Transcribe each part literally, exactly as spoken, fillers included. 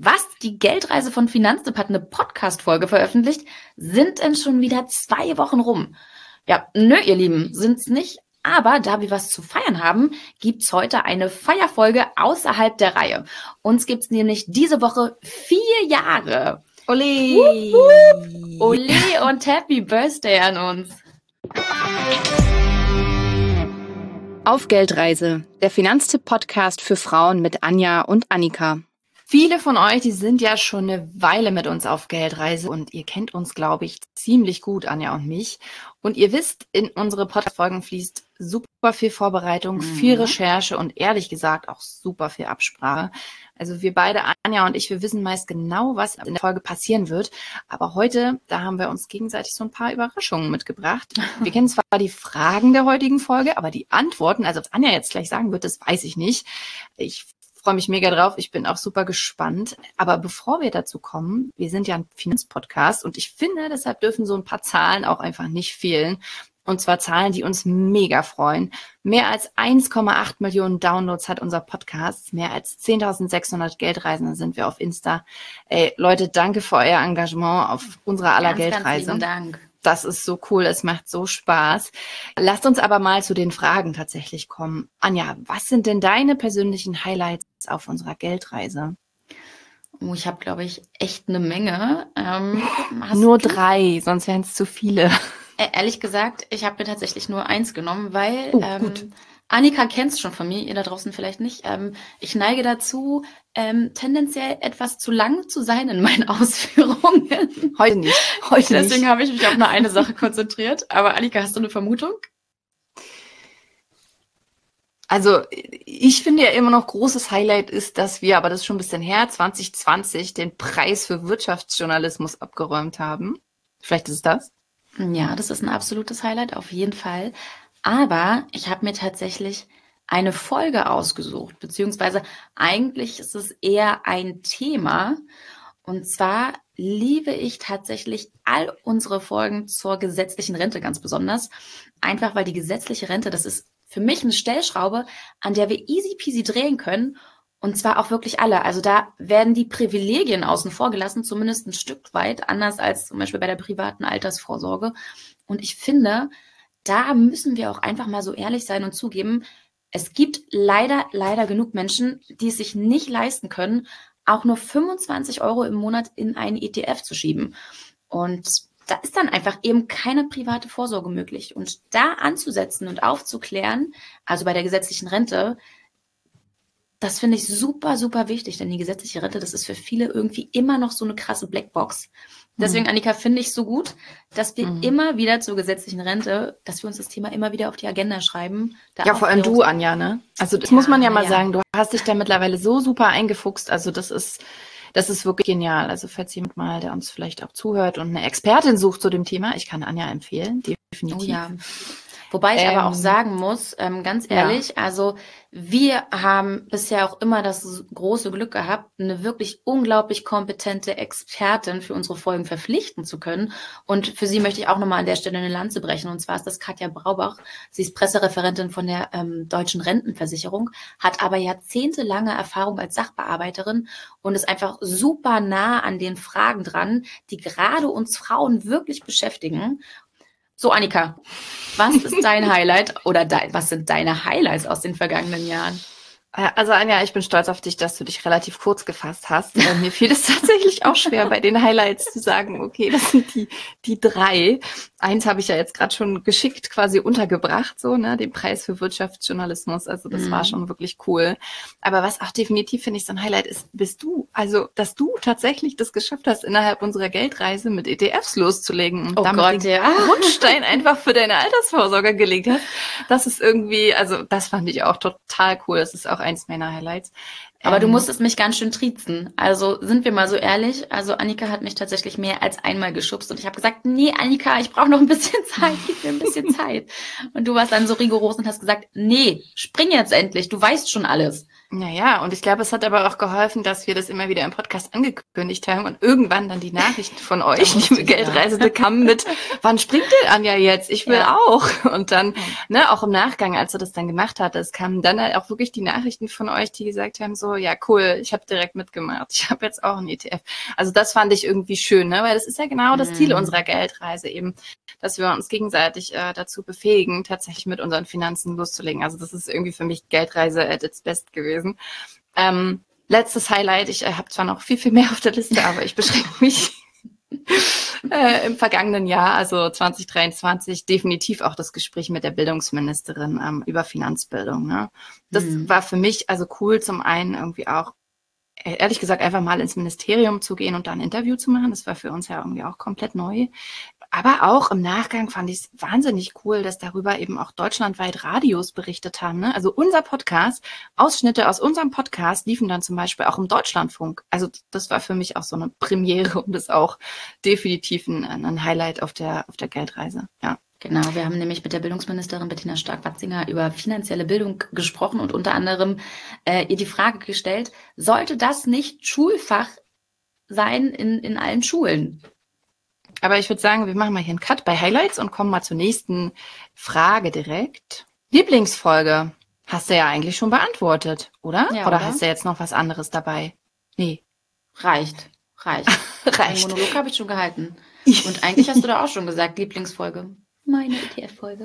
Was? Die Geldreise von Finanztipp hat eine Podcast-Folge veröffentlicht? Sind denn schon wieder zwei Wochen rum? Ja, nö, ihr Lieben, sind's nicht. Aber da wir was zu feiern haben, gibt's heute eine Feierfolge außerhalb der Reihe. Uns gibt's nämlich diese Woche vier Jahre. Ole! Wupp, wupp. Ole und Happy Birthday an uns. Auf Geldreise, der Finanztipp-Podcast für Frauen mit Anja und Annika. Viele von euch, die sind ja schon eine Weile mit uns auf Geldreise und ihr kennt uns, glaube ich, ziemlich gut, Anja und mich. Und ihr wisst, in unsere Podcast-Folgen fließt super viel Vorbereitung, mhm. viel Recherche und ehrlich gesagt auch super viel Absprache. Also wir beide, Anja und ich, wir wissen meist genau, was in der Folge passieren wird. Aber heute, da haben wir uns gegenseitig so ein paar Überraschungen mitgebracht. Wir kennen zwar die Fragen der heutigen Folge, aber die Antworten, also was Anja jetzt gleich sagen wird, das weiß ich nicht. Ich freue mich mega drauf. Ich bin auch super gespannt. Aber bevor wir dazu kommen, wir sind ja ein Finanzpodcast und ich finde, deshalb dürfen so ein paar Zahlen auch einfach nicht fehlen. Und zwar Zahlen, die uns mega freuen. Mehr als eins Komma acht Millionen Downloads hat unser Podcast. Mehr als zehntausendsechshundert Geldreisende sind wir auf Insta. Ey, Leute, danke für euer Engagement auf unserer aller ganz, Geldreise. Ganz lieben Dank. Das ist so cool, es macht so Spaß. Lasst uns aber mal zu den Fragen tatsächlich kommen. Anja, was sind denn deine persönlichen Highlights auf unserer Geldreise? Oh, ich habe, glaube ich, echt eine Menge. Ähm, nur drei, sonst wären es zu viele. Äh, ehrlich gesagt, ich habe mir tatsächlich nur eins genommen, weil oh, ähm, Annika kennt es schon von mir, ihr da draußen vielleicht nicht. Ähm, ich neige dazu, ähm, tendenziell etwas zu lang zu sein in meinen Ausführungen. Heute nicht. Heute Deswegen habe ich mich auf nur eine Sache konzentriert. Aber Annika, hast du eine Vermutung? Also ich finde ja immer noch, großes Highlight ist, dass wir, aber das ist schon ein bisschen her, zwanzig zwanzig den Preis für Wirtschaftsjournalismus abgeräumt haben. Vielleicht ist es das? Ja, das ist ein absolutes Highlight, auf jeden Fall. Aber ich habe mir tatsächlich eine Folge ausgesucht, beziehungsweise eigentlich ist es eher ein Thema. Und zwar liebe ich tatsächlich all unsere Folgen zur gesetzlichen Rente ganz besonders. Einfach weil die gesetzliche Rente, das ist für mich eine Stellschraube, an der wir easy peasy drehen können. Und zwar auch wirklich alle. Also da werden die Privilegien außen vor gelassen, zumindest ein Stück weit, anders als zum Beispiel bei der privaten Altersvorsorge. Und ich finde, da müssen wir auch einfach mal so ehrlich sein und zugeben, es gibt leider, leider genug Menschen, die es sich nicht leisten können, auch nur fünfundzwanzig Euro im Monat in einen E T F zu schieben. Und da ist dann einfach eben keine private Vorsorge möglich. Und da anzusetzen und aufzuklären, also bei der gesetzlichen Rente, das finde ich super, super wichtig, denn die gesetzliche Rente, das ist für viele irgendwie immer noch so eine krasse Blackbox. Deswegen, Annika, finde ich so gut, dass wir mhm. immer wieder zur gesetzlichen Rente, dass wir uns das Thema immer wieder auf die Agenda schreiben. Ja, vor allem du, Anja, ne? Also das ja, muss man ja mal ja. sagen, du hast dich da mittlerweile so super eingefuchst. Also das ist, das ist wirklich genial. Also falls jemand mal, der uns vielleicht auch zuhört und eine Expertin sucht zu dem Thema, ich kann Anja empfehlen, definitiv. Oh ja. Wobei ich ähm, aber auch sagen muss, ähm, ganz ehrlich, ja. also wir haben bisher auch immer das große Glück gehabt, eine wirklich unglaublich kompetente Expertin für unsere Folgen verpflichten zu können. Und für sie möchte ich auch nochmal an der Stelle eine Lanze brechen. Und zwar ist das Katja Braubach. Sie ist Pressereferentin von der ähm, Deutschen Rentenversicherung, hat aber jahrzehntelange Erfahrung als Sachbearbeiterin und ist einfach super nah an den Fragen dran, die gerade uns Frauen wirklich beschäftigen. So, Annika, was ist dein Highlight oder dein, was sind deine Highlights aus den vergangenen Jahren? Also Anja, ich bin stolz auf dich, dass du dich relativ kurz gefasst hast. Mir fiel es tatsächlich auch schwer, bei den Highlights zu sagen, okay, das sind die die drei. Eins habe ich ja jetzt gerade schon geschickt quasi untergebracht, so, ne, den Preis für Wirtschaftsjournalismus. Also das mm. war schon wirklich cool. Aber was auch definitiv, finde ich, so ein Highlight ist, bist du. Also, dass du tatsächlich das geschafft hast, innerhalb unserer Geldreise mit E T Fs loszulegen und oh damit Gott, den ja. Grundstein einfach für deine Altersvorsorge gelegt hast. Das ist irgendwie, also das fand ich auch total cool. Das ist auch eins meiner Highlights. Aber ähm, du musstest mich ganz schön triezen. Also sind wir mal so ehrlich. Also Annika hat mich tatsächlich mehr als einmal geschubst und ich habe gesagt, nee, Annika, ich brauche noch ein bisschen Zeit, gib mir ein bisschen Zeit. Und du warst dann so rigoros und hast gesagt, nee, spring jetzt endlich, du weißt schon alles. Naja, und ich glaube, es hat aber auch geholfen, dass wir das immer wieder im Podcast angekündigt haben und irgendwann dann die Nachrichten von euch, liebe Geldreisende, kamen mit, wann springt denn Anja jetzt? Ich will ja. auch. Und dann, ne, auch im Nachgang, als du das dann gemacht hattest, kamen dann halt auch wirklich die Nachrichten von euch, die gesagt haben, so, ja, cool, ich habe direkt mitgemacht. Ich habe jetzt auch einen E T F. Also das fand ich irgendwie schön, ne, weil das ist ja genau das mhm. Ziel unserer Geldreise eben, dass wir uns gegenseitig äh, dazu befähigen, tatsächlich mit unseren Finanzen loszulegen. Also das ist irgendwie für mich Geldreise at its best gewesen. Ähm, letztes Highlight, ich äh, habe zwar noch viel, viel mehr auf der Liste, aber ich beschränke mich äh, im vergangenen Jahr, also zwanzig dreiundzwanzig, definitiv auch das Gespräch mit der Bildungsministerin ähm, über Finanzbildung. Ne? Das mhm. war für mich also cool, zum einen irgendwie auch, ehrlich gesagt, einfach mal ins Ministerium zu gehen und da ein Interview zu machen. Das war für uns ja irgendwie auch komplett neu. Aber auch im Nachgang fand ich es wahnsinnig cool, dass darüber eben auch deutschlandweit Radios berichtet haben. Ne? Also unser Podcast, Ausschnitte aus unserem Podcast liefen dann zum Beispiel auch im Deutschlandfunk. Also das war für mich auch so eine Premiere und ist auch definitiv ein, ein Highlight auf der, auf der Geldreise. Ja. Genau, wir haben nämlich mit der Bildungsministerin Bettina Stark-Watzinger über finanzielle Bildung gesprochen und unter anderem äh, ihr die Frage gestellt, sollte das nicht Schulfach sein in, in allen Schulen? Aber ich würde sagen, wir machen mal hier einen Cut bei Highlights und kommen mal zur nächsten Frage direkt. Lieblingsfolge hast du ja eigentlich schon beantwortet, oder? Ja, oder, oder hast du jetzt noch was anderes dabei? Nee. Reicht, reicht. reicht. Den Monolog habe ich schon gehalten. Und eigentlich hast du da auch schon gesagt, Lieblingsfolge. Meine E T F-Folge.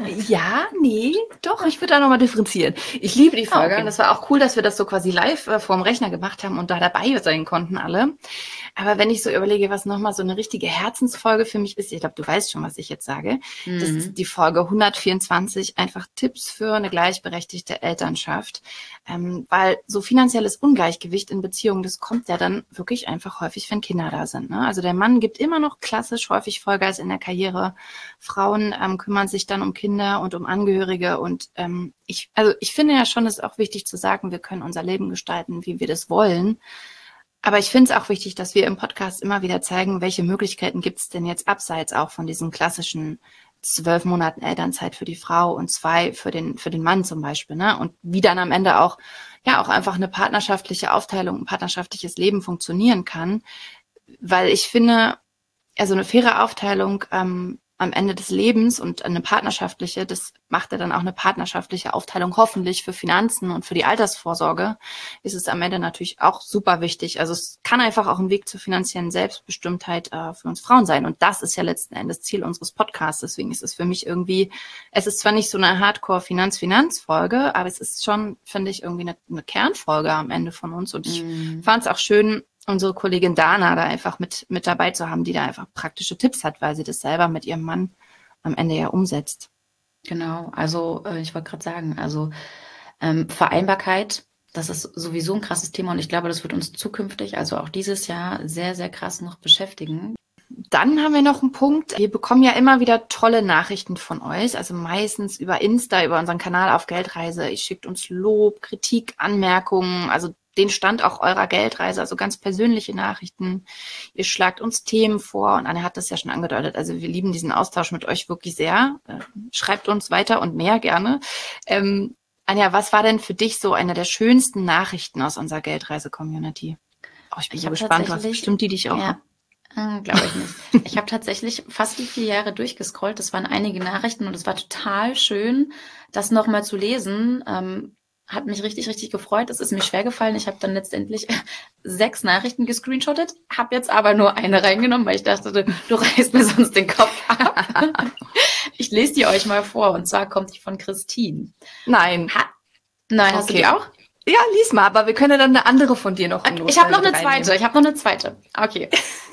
Ja, nee, doch, ich würde da nochmal differenzieren. Ich liebe die Folge. Okay. Und das war auch cool, dass wir das so quasi live äh, vorm Rechner gemacht haben und da dabei sein konnten alle. Aber wenn ich so überlege, was nochmal so eine richtige Herzensfolge für mich ist, ich glaube, du weißt schon, was ich jetzt sage, mhm. das ist die Folge hundertvierundzwanzig, einfach Tipps für eine gleichberechtigte Elternschaft. Ähm, weil so finanzielles Ungleichgewicht in Beziehungen, das kommt ja dann wirklich einfach häufig, wenn Kinder da sind. Ne? Also der Mann gibt immer noch klassisch häufig Vollgas in der Karriere. Frauen ähm, kümmern sich dann um Kinder und um Angehörige und ähm, ich, also ich finde ja schon, es ist auch wichtig zu sagen, wir können unser Leben gestalten, wie wir das wollen. Aber ich finde es auch wichtig, dass wir im Podcast immer wieder zeigen, welche Möglichkeiten gibt es denn jetzt abseits auch von diesen klassischen zwölf Monaten Elternzeit für die Frau und zwei für den für den Mann zum Beispiel, ne? Und wie dann am Ende auch ja auch einfach eine partnerschaftliche Aufteilung, ein partnerschaftliches Leben funktionieren kann, weil ich finde, also eine faire Aufteilung ähm, am Ende des Lebens und eine partnerschaftliche, das macht ja dann auch eine partnerschaftliche Aufteilung hoffentlich für Finanzen und für die Altersvorsorge, ist es am Ende natürlich auch super wichtig. Also es kann einfach auch ein Weg zur finanziellen Selbstbestimmtheit äh, für uns Frauen sein. Und das ist ja letzten Endes Ziel unseres Podcasts. Deswegen ist es für mich irgendwie, es ist zwar nicht so eine Hardcore-Finanz-Finanz-Folge, aber es ist schon, finde ich, irgendwie eine, eine Kernfolge am Ende von uns. Und ich mm. fand es auch schön, unsere Kollegin Dana da einfach mit mit dabei zu haben, die da einfach praktische Tipps hat, weil sie das selber mit ihrem Mann am Ende ja umsetzt. Genau, also äh, ich wollte gerade sagen, also ähm, Vereinbarkeit, das ist sowieso ein krasses Thema und ich glaube, das wird uns zukünftig, also auch dieses Jahr, sehr, sehr krass noch beschäftigen. Dann haben wir noch einen Punkt. Wir bekommen ja immer wieder tolle Nachrichten von euch, also meistens über Insta, über unseren Kanal auf Geldreise. Ihr schickt uns Lob, Kritik, Anmerkungen, also den Stand auch eurer Geldreise, also ganz persönliche Nachrichten. Ihr schlagt uns Themen vor und Anne hat das ja schon angedeutet. Also wir lieben diesen Austausch mit euch wirklich sehr. Schreibt uns weiter und mehr gerne. Ähm, Anja, was war denn für dich so eine der schönsten Nachrichten aus unserer Geldreise-Community? Oh, ich bin ich so gespannt, was bestimmt die dich auch. Ja. Hm, glaube ich nicht. Ich habe tatsächlich fast die vier Jahre durchgescrollt. Das waren einige Nachrichten und es war total schön, das nochmal zu lesen. Ähm, Hat mich richtig, richtig gefreut. Es ist mir schwer gefallen. Ich habe dann letztendlich sechs Nachrichten gescreenshottet, habe jetzt aber nur eine reingenommen, weil ich dachte, du, du reißt mir sonst den Kopf ab. Ich lese die euch mal vor. Und zwar kommt die von Christine. Nein. Ha Nein, hast okay. du die auch? Ja, lies mal, aber wir können dann eine andere von dir noch. Okay, ich habe noch eine reinnehmen. zweite. Ich habe noch eine zweite. Okay.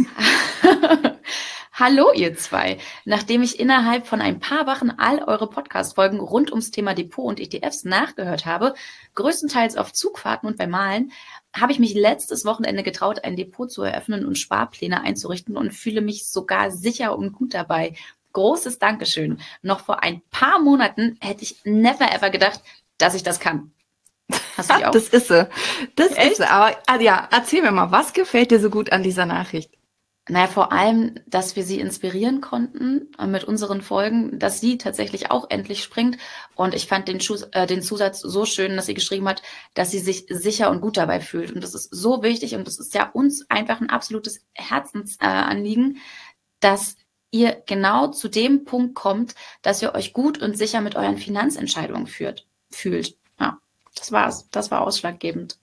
Hallo ihr zwei. Nachdem ich innerhalb von ein paar Wochen all eure Podcast-Folgen rund ums Thema Depot und E T Fs nachgehört habe, größtenteils auf Zugfahrten und beim Malen, habe ich mich letztes Wochenende getraut, ein Depot zu eröffnen und Sparpläne einzurichten und fühle mich sogar sicher und gut dabei. Großes Dankeschön. Noch vor ein paar Monaten hätte ich never ever gedacht, dass ich das kann. Hast du die auch? Das ist sie. Das Echt? ist sie. Aber ja, erzähl mir mal, was gefällt dir so gut an dieser Nachricht? Naja, vor allem, dass wir sie inspirieren konnten äh, mit unseren Folgen, dass sie tatsächlich auch endlich springt. Und ich fand den, Schuss, äh, den Zusatz so schön, dass sie geschrieben hat, dass sie sich sicher und gut dabei fühlt. Und das ist so wichtig und das ist ja uns einfach ein absolutes Herzensanliegen, äh, dass ihr genau zu dem Punkt kommt, dass ihr euch gut und sicher mit euren Finanzentscheidungen führt, fühlt. Ja, das war's. Das war ausschlaggebend.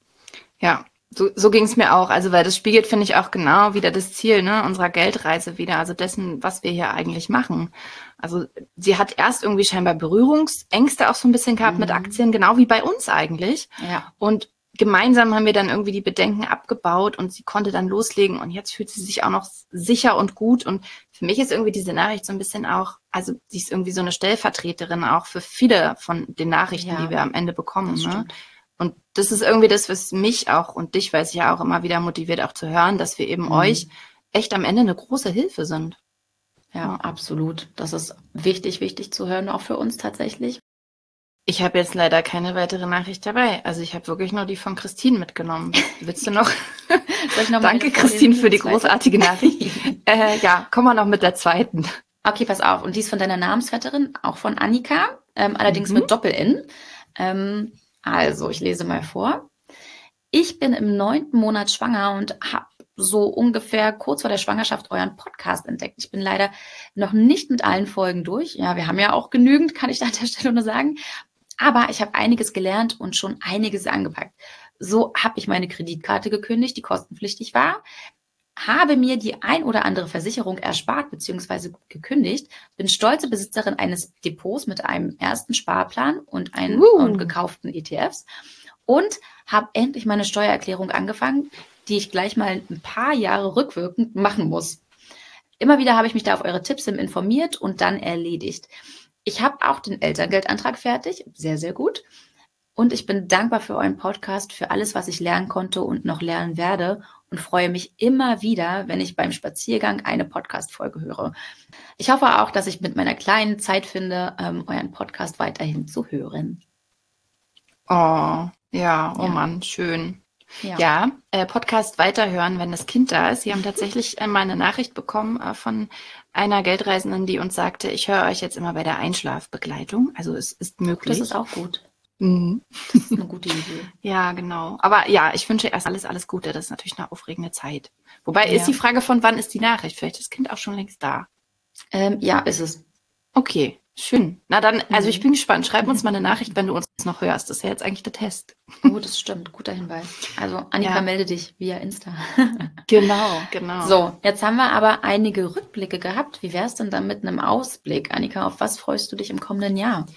Ja. So, so ging es mir auch. Also, weil das spiegelt, finde ich, auch genau wieder das Ziel, ne, unserer Geldreise wieder, also dessen, was wir hier eigentlich machen. Also, sie hat erst irgendwie scheinbar Berührungsängste auch so ein bisschen gehabt mhm. mit Aktien, genau wie bei uns eigentlich. Ja. Und gemeinsam haben wir dann irgendwie die Bedenken abgebaut und sie konnte dann loslegen und jetzt fühlt sie sich auch noch sicher und gut. Und für mich ist irgendwie diese Nachricht so ein bisschen auch, also sie ist irgendwie so eine Stellvertreterin auch für viele von den Nachrichten, ja, die wir am Ende bekommen, ne? Und das ist irgendwie das, was mich auch und dich, weiß ich ja auch, immer wieder motiviert, auch zu hören, dass wir eben mhm. euch echt am Ende eine große Hilfe sind. Ja, ja, absolut. Das ist wichtig, wichtig zu hören, auch für uns tatsächlich. Ich habe jetzt leider keine weitere Nachricht dabei. Also ich habe wirklich nur die von Christine mitgenommen. Willst du noch? Soll ich noch Danke, Christine, für die großartige Nachricht. äh, ja, kommen wir noch mit der zweiten. Okay, pass auf. Und die ist von deiner Namensvetterin, auch von Annika, ähm, allerdings mhm. mit Doppel-N. Ähm, Also, ich lese mal vor. Ich bin im neunten Monat schwanger und habe so ungefähr kurz vor der Schwangerschaft euren Podcast entdeckt. Ich bin leider noch nicht mit allen Folgen durch. Ja, wir haben ja auch genügend, kann ich da an der Stelle nur sagen. Aber ich habe einiges gelernt und schon einiges angepackt. So habe ich meine Kreditkarte gekündigt, die kostenpflichtig war, habe mir die ein oder andere Versicherung erspart bzw. gekündigt, bin stolze Besitzerin eines Depots mit einem ersten Sparplan und, einen, uh. und gekauften E T Fs und habe endlich meine Steuererklärung angefangen, die ich gleich mal ein paar Jahre rückwirkend machen muss. Immer wieder habe ich mich da auf eure Tipps hin informiert und dann erledigt. Ich habe auch den Elterngeldantrag fertig, sehr, sehr gut. Und ich bin dankbar für euren Podcast, für alles, was ich lernen konnte und noch lernen werde und freue mich immer wieder, wenn ich beim Spaziergang eine Podcast-Folge höre. Ich hoffe auch, dass ich mit meiner kleinen Zeit finde, ähm, euren Podcast weiterhin zu hören. Oh, ja, oh ja. Mann, schön. Ja, ja äh, Podcast weiterhören, wenn das Kind da ist. Sie haben tatsächlich äh, mal eine Nachricht bekommen äh, von einer Geldreisenden, die uns sagte, ich höre euch jetzt immer bei der Einschlafbegleitung. Also es ist möglich. Das ist auch gut. Mhm. Das ist eine gute Idee. Ja, genau. Aber ja, ich wünsche erst alles, alles Gute. Das ist natürlich eine aufregende Zeit. Wobei, ja. ist die Frage, von wann ist die Nachricht? Vielleicht ist das Kind auch schon längst da. Ähm, ja, ist es. Okay, schön. Na dann, also ich bin gespannt. Schreib uns mal eine Nachricht, wenn du uns noch hörst. Das ist ja jetzt eigentlich der Test. Oh, das stimmt. Guter Hinweis. Also Annika, ja. melde dich via Insta. Genau, genau. So, jetzt haben wir aber einige Rückblicke gehabt. Wie wäre es denn dann mit einem Ausblick? Annika, auf was freust du dich im kommenden Jahr?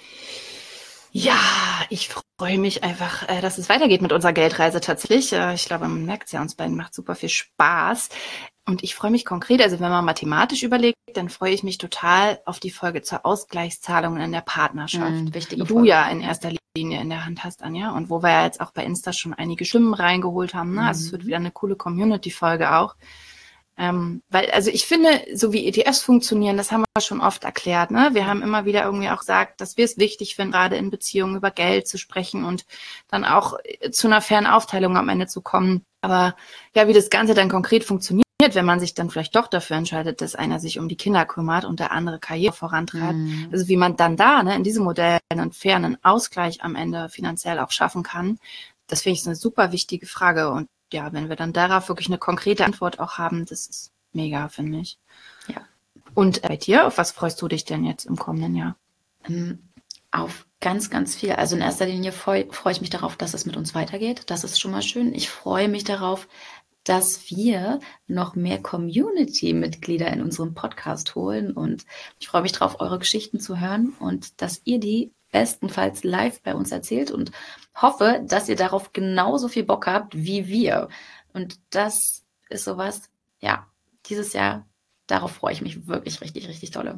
Ja, ich freue mich einfach, dass es weitergeht mit unserer Geldreise tatsächlich. Ich glaube, man merkt es ja, uns beiden macht super viel Spaß. Und ich freue mich konkret, also wenn man mathematisch überlegt, dann freue ich mich total auf die Folge zur Ausgleichszahlung in der Partnerschaft, mhm, die du Folge. Ja in erster Linie in der Hand hast, Anja. Und wo wir ja jetzt auch bei Insta schon einige Stimmen reingeholt haben. Ne? Mhm. Also es wird wieder eine coole Community-Folge auch. Ähm, weil, also ich finde, so wie E T Fs funktionieren, das haben wir schon oft erklärt, ne? Wir haben immer wieder irgendwie auch gesagt, dass wir es wichtig finden, gerade in Beziehungen über Geld zu sprechen und dann auch zu einer fairen Aufteilung am Ende zu kommen. Aber ja, wie das Ganze dann konkret funktioniert, wenn man sich dann vielleicht doch dafür entscheidet, dass einer sich um die Kinder kümmert und der andere Karriere vorantreibt. Mhm. Also wie man dann da, ne, in diesem Modell einen fairen Ausgleich am Ende finanziell auch schaffen kann, das finde ich eine super wichtige Frage. Und ja, wenn wir dann darauf wirklich eine konkrete Antwort auch haben, das ist mega, finde ich. Ja. Und bei dir, auf was freust du dich denn jetzt im kommenden Jahr? Ähm, auf ganz, ganz viel. Also in erster Linie freue freu ich mich darauf, dass es mit uns weitergeht. Das ist schon mal schön. Ich freue mich darauf, dass wir noch mehr Community-Mitglieder in unserem Podcast holen. Und ich freue mich darauf, eure Geschichten zu hören und dass ihr die bestenfalls live bei uns erzählt und hoffe, dass ihr darauf genauso viel Bock habt wie wir. Und das ist sowas, ja, dieses Jahr, darauf freue ich mich wirklich richtig, richtig dolle.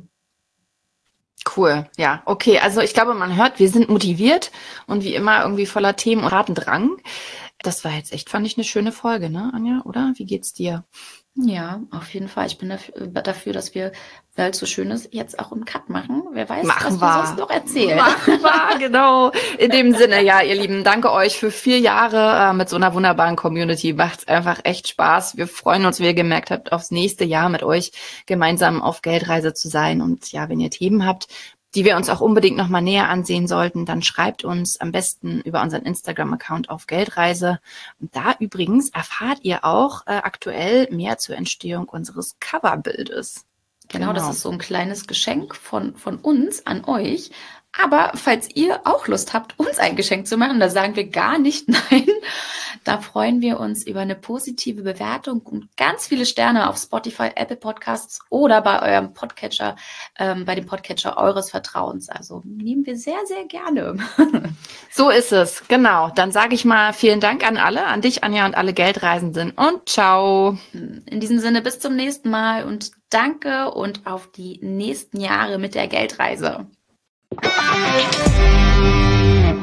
Cool, ja, okay. Also ich glaube, man hört, wir sind motiviert und wie immer irgendwie voller Themen und Tatendrang. Das war jetzt echt, fand ich, eine schöne Folge, ne, Anja, oder? Wie geht's dir? Ja, auf jeden Fall. Ich bin dafür, dafür, dass wir, weil es so schön ist, jetzt auch einen Cut machen. Wer weiß, Machen was wir. wir sonst noch erzählen. Machen wir, genau. In dem Sinne, ja, ihr Lieben, danke euch für vier Jahre äh, mit so einer wunderbaren Community. Macht's einfach echt Spaß. Wir freuen uns, wie ihr gemerkt habt, aufs nächste Jahr mit euch gemeinsam auf Geldreise zu sein. Und ja, wenn ihr Themen habt, die wir uns auch unbedingt nochmal näher ansehen sollten, dann schreibt uns am besten über unseren Instagram-Account auf Geldreise. Und da übrigens erfahrt ihr auch äh, aktuell mehr zur Entstehung unseres Coverbildes. Genau, genau, das ist so ein kleines Geschenk von, von uns an euch. Aber falls ihr auch Lust habt, uns ein Geschenk zu machen, da sagen wir gar nicht nein. Da freuen wir uns über eine positive Bewertung und ganz viele Sterne auf Spotify, Apple Podcasts oder bei eurem Podcatcher, ähm, bei dem Podcatcher eures Vertrauens. Also nehmen wir sehr, sehr gerne. So ist es, genau. Dann sage ich mal vielen Dank an alle, an dich, Anja, und alle Geldreisenden und ciao. In diesem Sinne, bis zum nächsten Mal und danke und auf die nächsten Jahre mit der Geldreise. Thank you.